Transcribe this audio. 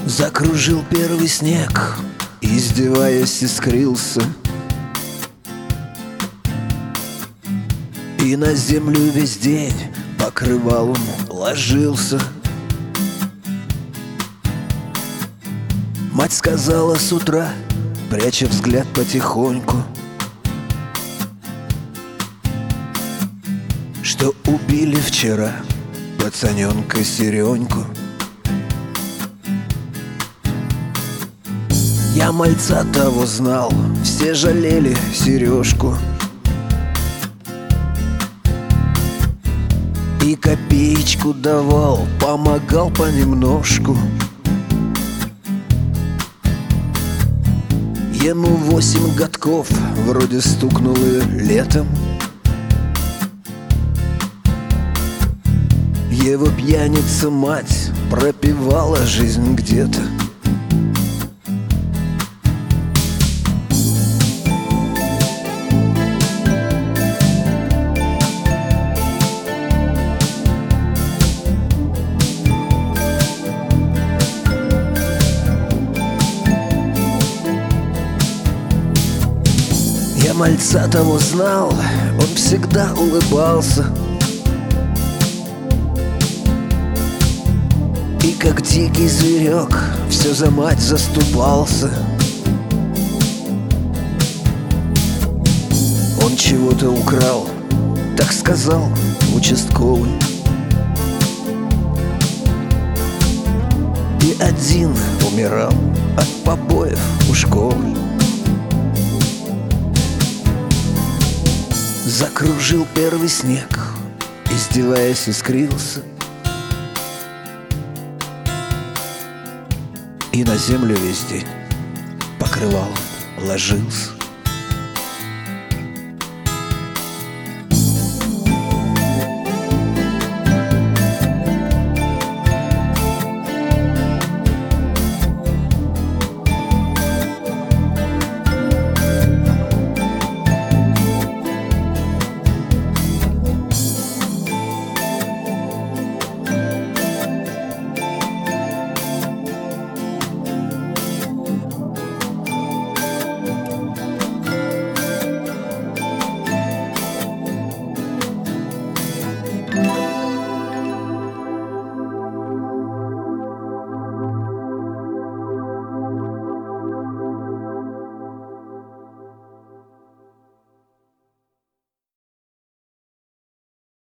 Закружил первый снег, издеваясь, искрился, и на землю весь день покрывалом ложился. Мать сказала с утра, пряча взгляд потихоньку, что убили вчера пацаненка Сереньку. Я мальца того знал, все жалели Сережку, и копеечку давал, помогал понемножку. Ему 8 годков, вроде стукнуло летом. Его пьяница мать пропивала жизнь где-то. Я мальца того знал, он всегда улыбался, и как дикий зверек все за мать заступался. Он чего-то украл, так сказал участковый, и один умирал от побоев у школы. Закружил первый снег, издеваясь, искрился, и на землю весь день покрывалом ложился.